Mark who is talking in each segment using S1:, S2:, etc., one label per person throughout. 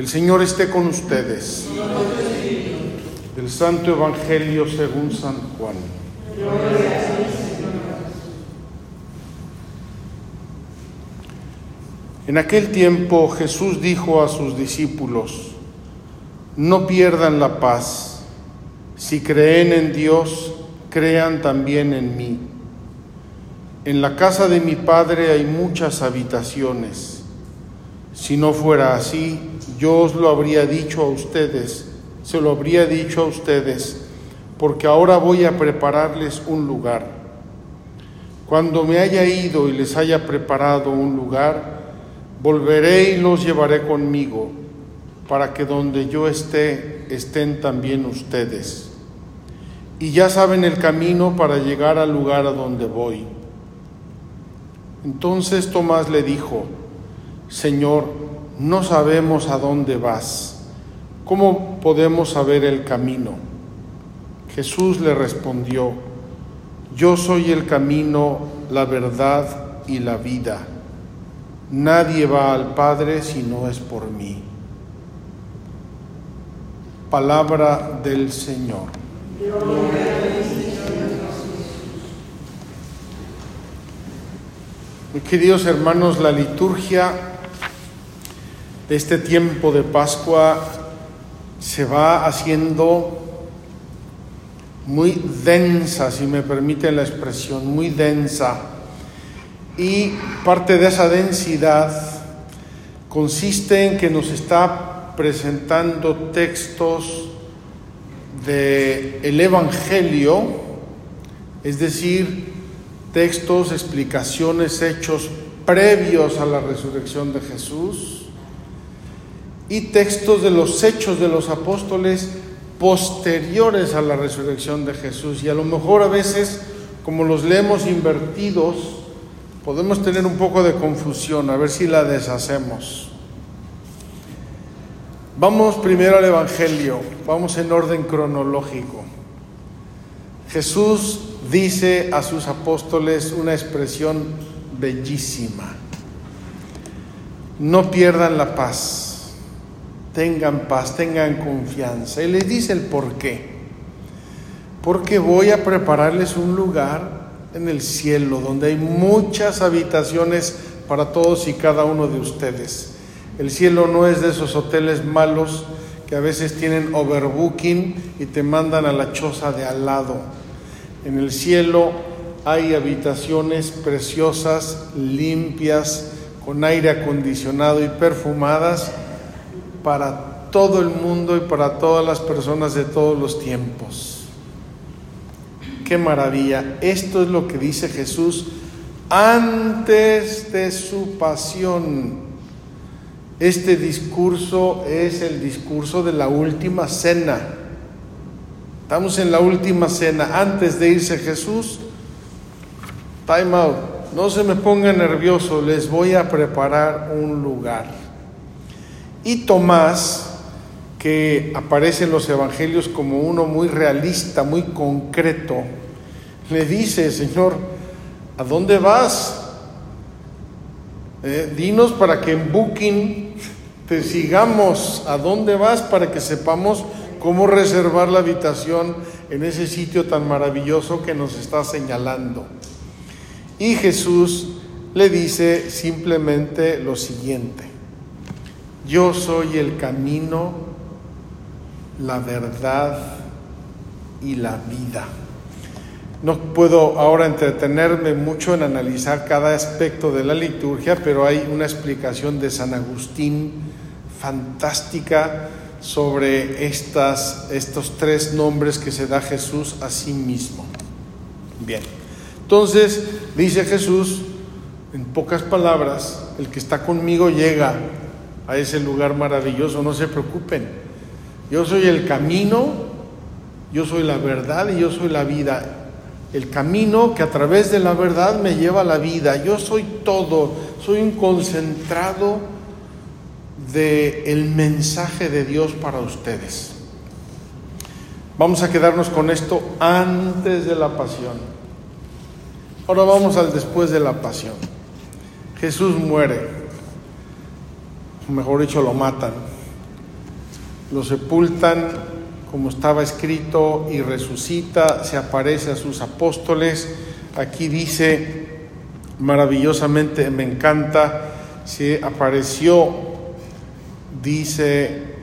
S1: El Señor esté con ustedes. Del Santo Evangelio según San Juan. En aquel tiempo Jesús dijo a sus discípulos: no pierdan la paz. Si creen en Dios, crean también en mí. En la casa de mi Padre hay muchas habitaciones. Si no fuera así, yo os lo habría dicho a ustedes, se lo habría dicho a ustedes, porque ahora voy a prepararles un lugar. Cuando me haya ido y les haya preparado un lugar, volveré y los llevaré conmigo, para que donde yo esté, estén también ustedes. Y ya saben el camino para llegar al lugar a donde voy. Entonces Tomás le dijo: Señor, no sabemos a dónde vas. ¿Cómo podemos saber el camino? Jesús le respondió: yo soy el camino, la verdad y la vida. Nadie va al Padre si no es por mí. Palabra del Señor. Mis queridos hermanos, la liturgia de este tiempo de Pascua se va haciendo muy densa, si me permiten la expresión, muy densa. Y parte de esa densidad consiste en que nos está presentando textos del Evangelio, es decir, textos, explicaciones, hechos previos a la resurrección de Jesús, y textos de los hechos de los apóstoles posteriores a la resurrección de Jesús. Y a lo mejor a veces, como los leemos invertidos, podemos tener un poco de confusión, a ver si la deshacemos. Vamos primero al Evangelio, vamos en orden cronológico. Jesús dice a sus apóstoles una expresión bellísima: no pierdan la paz, tengan paz, tengan confianza. Y les dice el por qué. Porque voy a prepararles un lugar en el cielo donde hay muchas habitaciones para todos y cada uno de ustedes. El cielo no es de esos hoteles malos que a veces tienen overbooking y te mandan a la choza de al lado. En el cielo hay habitaciones preciosas, limpias, con aire acondicionado y perfumadas para todo el mundo y para todas las personas de todos los tiempos. ¡Qué maravilla! Esto es lo que dice Jesús antes de su pasión. Este discurso es el discurso de la última cena. Estamos en la última cena. Antes de irse Jesús, time out, no se me ponga nervioso, les voy a preparar un lugar. Y Tomás, que aparece en los evangelios como uno muy realista, muy concreto, le dice: Señor, ¿a dónde vas? Dinos para que en Booking te sigamos. ¿A dónde vas? Para que sepamos cómo reservar la habitación en ese sitio tan maravilloso que nos está señalando. Y Jesús le dice simplemente lo siguiente: yo soy el camino, la verdad y la vida. No puedo ahora entretenerme mucho en analizar cada aspecto de la liturgia, pero hay una explicación de San Agustín fantástica sobre estos tres nombres que se da Jesús a sí mismo. Bien, entonces dice Jesús, en pocas palabras: el que está conmigo llega a ese lugar maravilloso, no se preocupen. Yo soy el camino, yo soy la verdad y yo soy la vida. El camino que a través de la verdad me lleva a la vida. Yo soy todo, soy un concentrado del mensaje de Dios para ustedes. Vamos a quedarnos con esto antes de la pasión. Ahora vamos al después de la pasión. Jesús muere, o mejor dicho, lo matan. lo sepultan como estaba escrito y resucita, se aparece a sus apóstoles. Aquí dice maravillosamente, me encanta, se apareció, dice,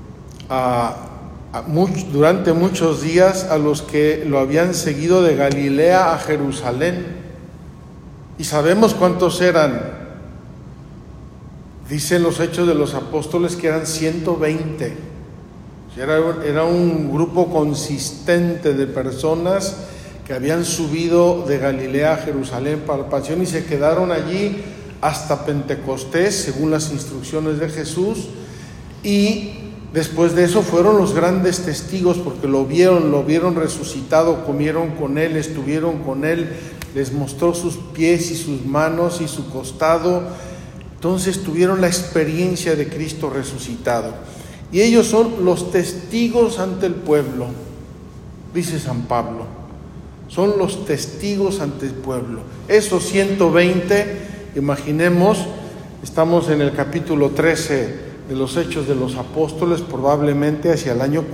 S1: durante muchos días a los que lo habían seguido de Galilea a Jerusalén. Y sabemos cuántos eran. Dicen los Hechos de los Apóstoles que eran 120. Era un grupo consistente de personas que habían subido de Galilea a Jerusalén para la pasión y se quedaron allí hasta Pentecostés, según las instrucciones de Jesús. Y después de eso fueron los grandes testigos, porque lo vieron resucitado, comieron con él, estuvieron con él, les mostró sus pies y sus manos y su costado. Entonces tuvieron la experiencia de Cristo resucitado. Y ellos son los testigos ante el pueblo, dice San Pablo. Son los testigos ante el pueblo. Esos 120, imaginemos, estamos en el capítulo 13 de los Hechos de los Apóstoles, probablemente hacia el año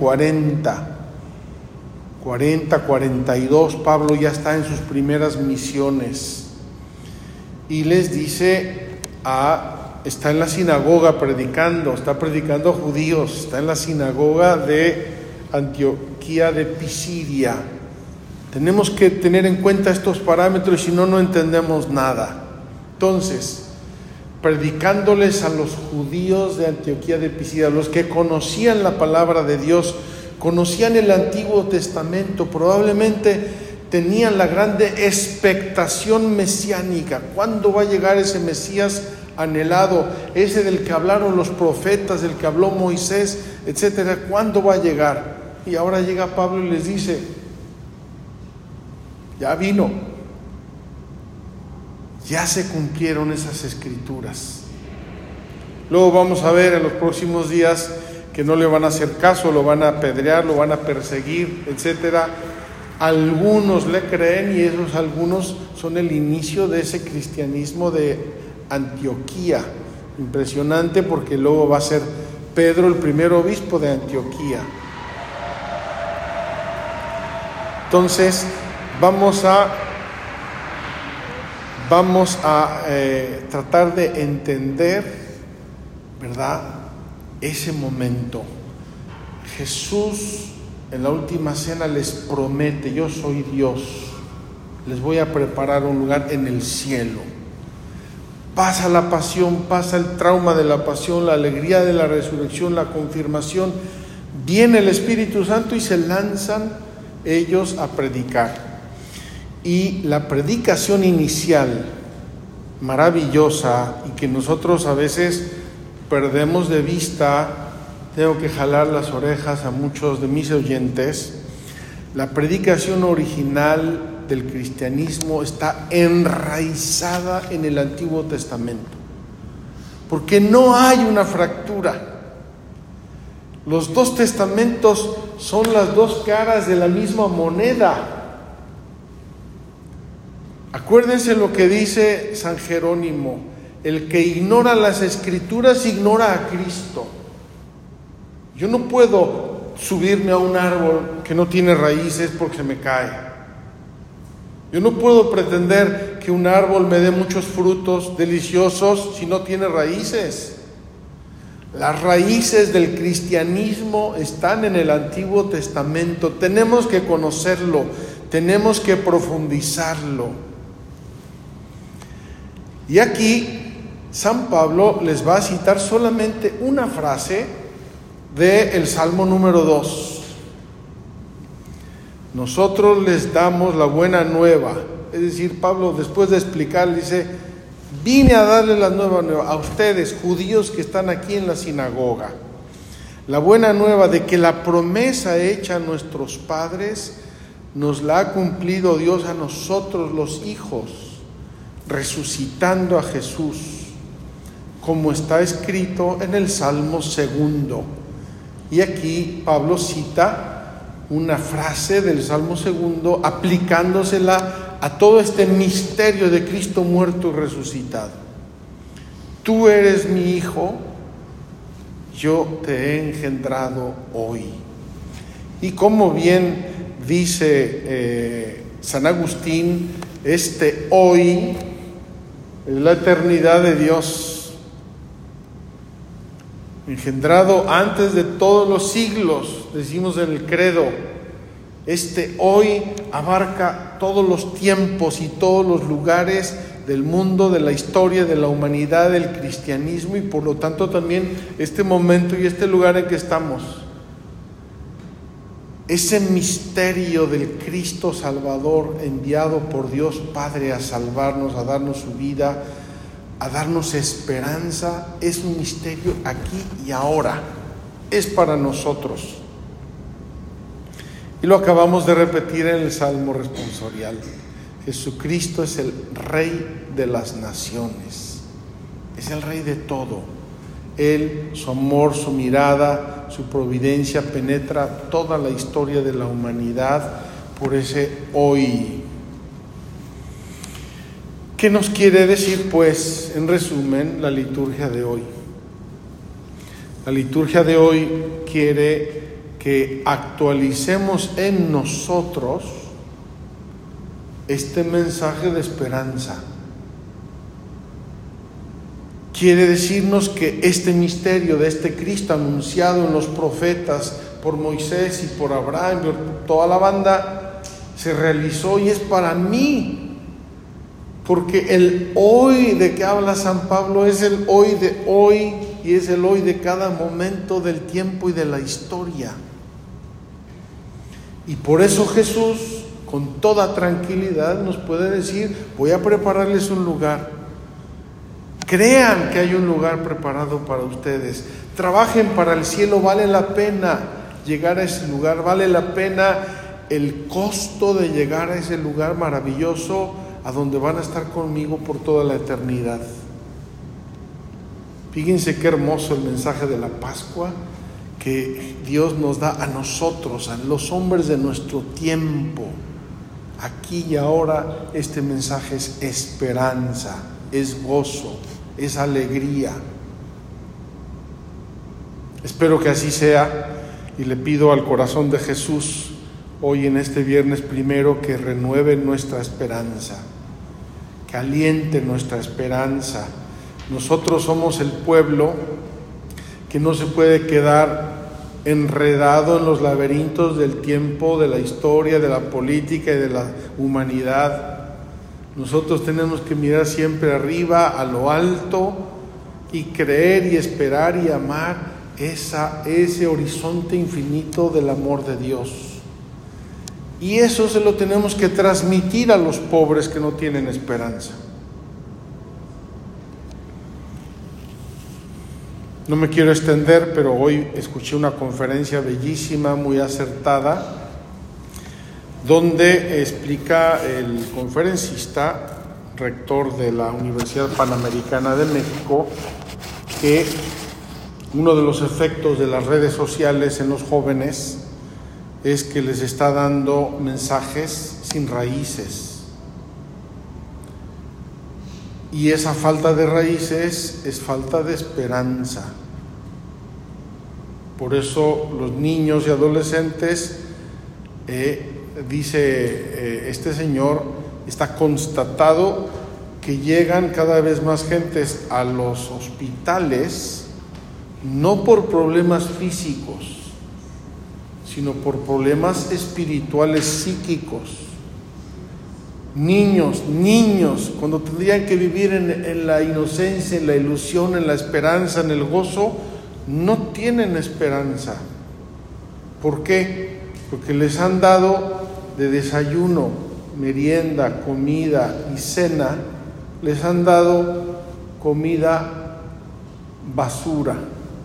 S1: 42, Pablo ya está en sus primeras misiones. Y les dice está en la sinagoga predicando, está predicando a judíos, está en la sinagoga de Antioquía de Pisidia. Tenemos que tener en cuenta estos parámetros, si no, no entendemos nada. Entonces, predicándoles a los judíos de Antioquía de Pisidia, los que conocían la palabra de Dios, conocían el Antiguo Testamento, probablemente tenían la grande expectación mesiánica. ¿Cuándo va a llegar ese Mesías anhelado, ese del que hablaron los profetas, del que habló Moisés, etcétera? ¿Cuándo va a llegar? Y ahora llega Pablo y les dice, ya vino, ya se cumplieron esas escrituras. Luego vamos a ver en los próximos días que no le van a hacer caso, lo van a apedrear, lo van a perseguir, etcétera. Algunos le creen y esos algunos son el inicio de ese cristianismo de Antioquía. Impresionante, porque luego va a ser Pedro el primer obispo de Antioquía. Entonces vamos a tratar de entender, ¿verdad?, ese momento. Jesús en la última cena les promete: yo soy Dios, les voy a preparar un lugar en el cielo. Pasa la pasión, pasa el trauma de la pasión, la alegría de la resurrección, la confirmación, viene el Espíritu Santo y se lanzan ellos a predicar. Y la predicación inicial, maravillosa, y que nosotros a veces perdemos de vista, tengo que jalar las orejas a muchos de mis oyentes, la predicación original del cristianismo está enraizada en el Antiguo Testamento, porque no hay una fractura. Los dos testamentos son las dos caras de la misma moneda. Acuérdense lo que dice San Jerónimo: el que ignora las Escrituras ignora a Cristo. Yo no puedo subirme a un árbol que no tiene raíces porque se me cae. Yo no puedo pretender que un árbol me dé muchos frutos deliciosos si no tiene raíces. Las raíces del cristianismo están en el Antiguo Testamento. Tenemos que conocerlo, tenemos que profundizarlo. Y aquí San Pablo les va a citar solamente una frase del Salmo número 2. Nosotros les damos la buena nueva. Es decir, Pablo, después de explicar, dice: vine a darle la nueva nueva a ustedes, judíos que están aquí en la sinagoga. La buena nueva de que la promesa hecha a nuestros padres nos la ha cumplido Dios a nosotros los hijos, resucitando a Jesús, como está escrito en el Salmo 2. Y aquí Pablo cita una frase del Salmo 2, aplicándosela a todo este misterio de Cristo muerto y resucitado. Tú eres mi hijo, yo te he engendrado hoy. Y como bien dice San Agustín, este hoy es la eternidad de Dios, engendrado antes de todos los siglos, decimos en el credo. Este hoy abarca todos los tiempos y todos los lugares del mundo, de la historia, de la humanidad, del cristianismo, y por lo tanto también este momento y este lugar en que estamos. Ese misterio del Cristo Salvador enviado por Dios Padre a salvarnos, a darnos su vida, a darnos esperanza, es un misterio aquí y ahora, es para nosotros. Y lo acabamos de repetir en el Salmo responsorial. Jesucristo es el Rey de las naciones, es el Rey de todo. Él, su amor, su mirada, su providencia penetra toda la historia de la humanidad por ese hoy. ¿Qué nos quiere decir, pues, en resumen, la liturgia de hoy? La liturgia de hoy quiere que actualicemos en nosotros este mensaje de esperanza. Quiere decirnos que este misterio de este Cristo anunciado en los profetas por Moisés y por Abraham, por toda la banda, se realizó y es para mí. Porque el hoy de que habla San Pablo es el hoy de hoy y es el hoy de cada momento del tiempo y de la historia. Y por eso Jesús, con toda tranquilidad, nos puede decir: voy a prepararles un lugar. Crean que hay un lugar preparado para ustedes. Trabajen para el cielo, vale la pena llegar a ese lugar, vale la pena el costo de llegar a ese lugar maravilloso a donde van a estar conmigo por toda la eternidad. Fíjense qué hermoso el mensaje de la Pascua que Dios nos da a nosotros, a los hombres de nuestro tiempo. Aquí y ahora este mensaje es esperanza, es gozo, es alegría. Espero que así sea y le pido al corazón de Jesús hoy en este viernes primero que renueve nuestra esperanza, que aliente nuestra esperanza. Nosotros somos el pueblo que no se puede quedar enredado en los laberintos del tiempo, de la historia, de la política y de la humanidad. Nosotros tenemos que mirar siempre arriba, a lo alto, y creer y esperar y amar ese horizonte infinito del amor de Dios. Y eso se lo tenemos que transmitir a los pobres que no tienen esperanza. No me quiero extender, pero hoy escuché una conferencia bellísima, muy acertada, donde explica el conferencista, rector de la Universidad Panamericana de México, que uno de los efectos de las redes sociales en los jóvenes es que les está dando mensajes sin raíces. Y esa falta de raíces es falta de esperanza. Por eso los niños y adolescentes, dice este señor, está constatado que llegan cada vez más gentes a los hospitales, no por problemas físicos, sino por problemas espirituales, psíquicos. Niños, cuando tendrían que vivir en la inocencia, en la ilusión, en la esperanza, en el gozo, no tienen esperanza. ¿Por qué? Porque les han dado de desayuno, merienda, comida y cena, les han dado comida basura,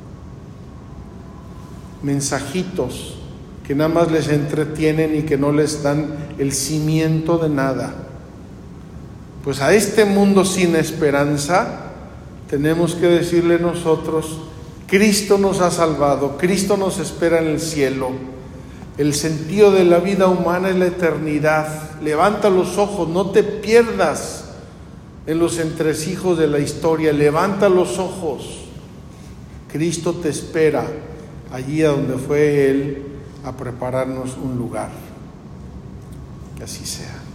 S1: mensajitos que nada más les entretienen y que no les dan el cimiento de nada. Pues a este mundo sin esperanza tenemos que decirle nosotros: Cristo nos ha salvado, Cristo nos espera en el cielo. El sentido de la vida humana es la eternidad. Levanta los ojos, no te pierdas en los entresijos de la historia. Levanta los ojos. Cristo te espera allí a donde fue Él a prepararnos un lugar. Que así sea.